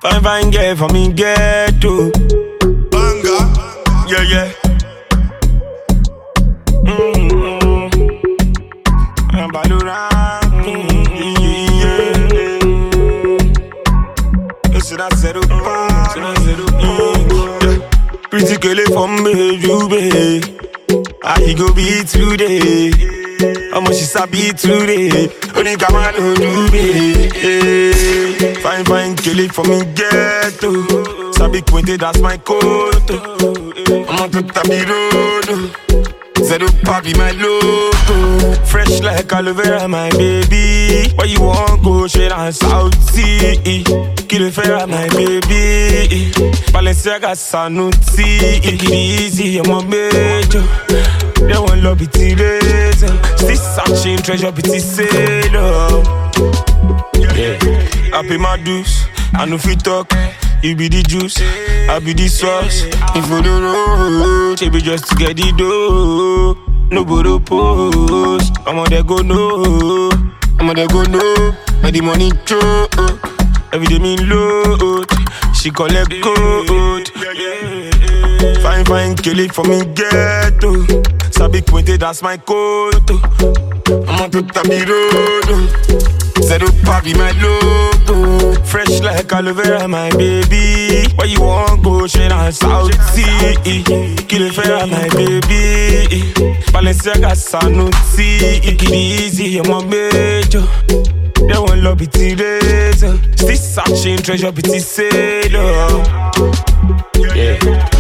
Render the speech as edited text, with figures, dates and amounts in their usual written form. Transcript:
Fine girl for me get to Banga. yeah. Balura, yeah. C'est la zéro pas, Pretty girl from me, you be. I go be today. How much is I be today? Only come on, do be. Fine girl for me get to. Sabi pointed, that's my coat. I'm on the tabi road. Zero papi my logo. Fresh like aloe vera my baby. Where you want go straight on South Sea. Kill fair my baby. Balenciaga Sanusi. Take it easy, I'm a major. They want love it later. Still searching treasure it sailor. Yeah, I pay my dues. I know if we talk. You be the juice, I be the sauce. If you don't know, she be just to get the dough. Nobody post, I'm on there go no. Where the money choke, every day me load. She collect gold. Fine, kill it for me ghetto. Sabi pointed, that's my coat. I'm on the tabi road. Zero papi my logo. Fresh like aloe vera my baby. Where you want go straight on South Sea. Kill fair my baby. Balenciaga Sanusi. Take it easy, I'm a major. They want love it later. Still searching treasure it sailor. Yeah.